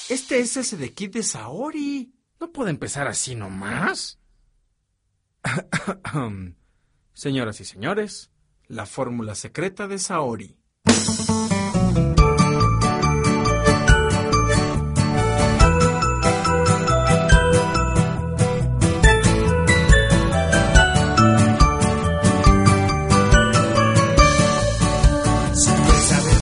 Este es el Sedekit de Saori. ¿No puede empezar así nomás? Señoras y señores, la fórmula secreta de Saori.